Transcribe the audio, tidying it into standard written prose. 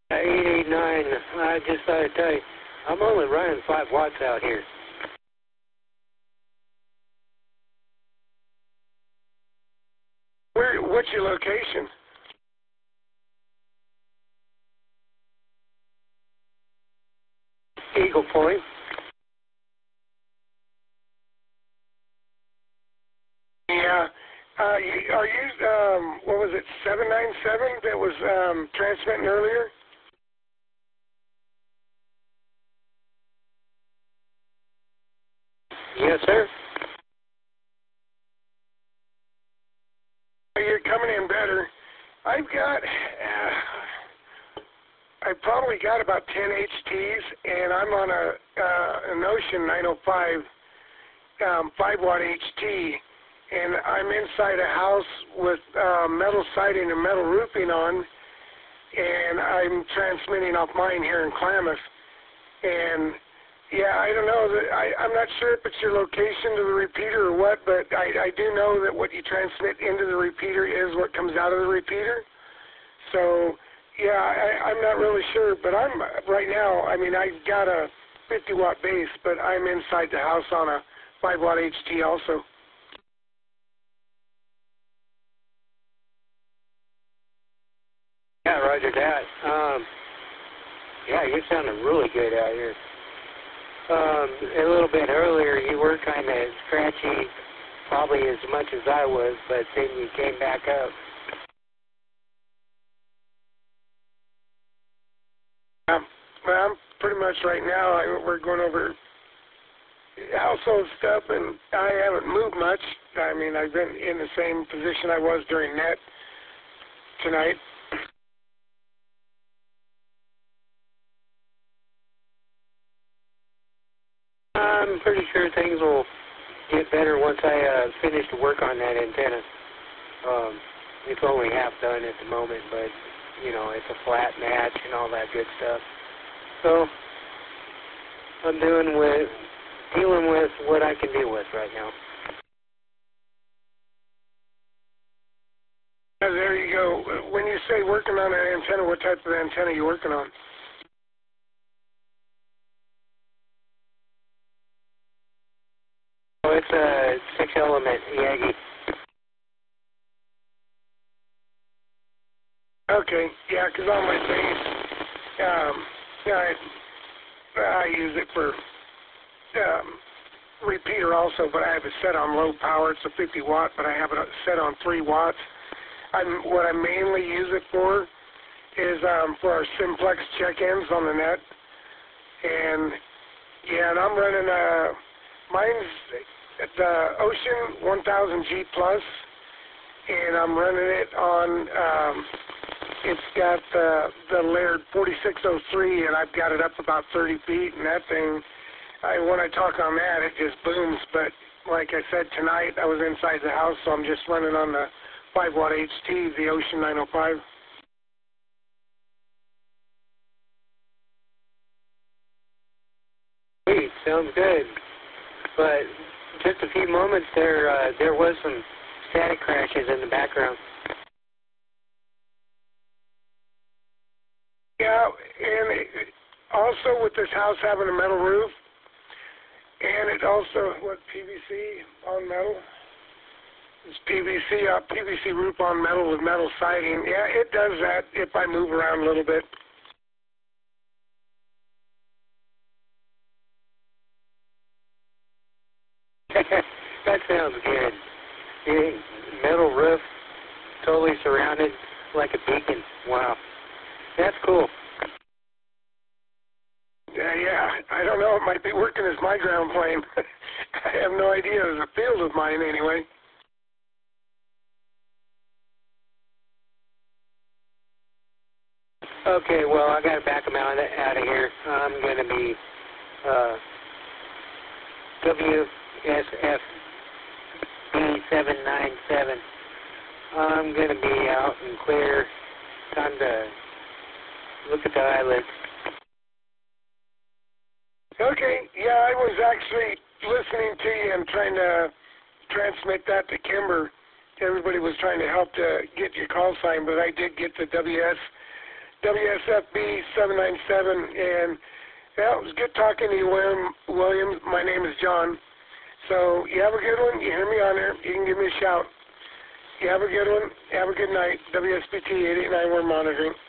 889, I just thought I'd tell you, I'm only running 5 watts out here. What's your location? Eagle Point. Yeah. Are you, what was it, 797 that was transmitting earlier? Yes, sir. You're coming in better. I've got, I probably got about 10 HTs, and I'm on an Ocean 905 5-watt HT, and I'm inside a house with metal siding and metal roofing on, and I'm transmitting off mine here in Klamath. And yeah, I don't know. I'm not sure if it's your location to the repeater or what, but I do know that what you transmit into the repeater is what comes out of the repeater. So, yeah, I'm not really sure, but I'm right now, I mean, I've got a 50-watt base, but I'm inside the house on a 5-watt HT also. Yeah, roger that. Yeah, you're sounding really good out here. A little bit earlier, you were kind of scratchy, probably as much as I was, but then you came back up. Well, I'm pretty much right now, we're going over household stuff, and I haven't moved much. I mean, I've been in the same position I was during net tonight. I'm pretty sure things will get better once I finish the work on that antenna. It's only half done at the moment, but, you know, it's a flat match and all that good stuff. So, I'm dealing with what I can deal with right now. There you go. When you say working on an antenna, what type of antenna are you working on? Oh, it's a 6-element Yagi. Okay, yeah, because on my base, yeah, I use it for repeater also, but I have it set on low power. It's a 50 watt, but I have it set on 3 watts. What I mainly use it for is for our simplex check-ins on the net. And yeah, and I'm running mine's the Ocean 1000G Plus, and I'm running it on. It's got the Laird 4603, and I've got it up about 30 feet, and that thing, when I talk on that, it just booms. But like I said, tonight I was inside the house, so I'm just running on the 5-watt HT, the Ocean 905. Sweet, sounds good. But just a few moments there was some static crashes in the background. Yeah, and also with this house having a metal roof, and it also, PVC on metal? It's PVC roof on metal with metal siding. Yeah, it does that if I move around a little bit. That sounds good. The metal roof, totally surrounded like a beacon. Wow. That's cool. Yeah, I don't know. It might be working as my ground plane. I have no idea. It's a field of mine anyway. Okay, well, I got to back them out of here. I'm going to be WSF B797. I'm going to be out and clear. Time to look at the eyelids. Okay, yeah, I was actually listening to you and trying to transmit that to Kimber. Everybody was trying to help to get your call sign, but I did get the WSFB 797, and yeah, it was good talking to you, William. My name is John. So you have a good one. You hear me on there, you can give me a shout. You have a good one. Have a good night. WSBT 889, we're monitoring.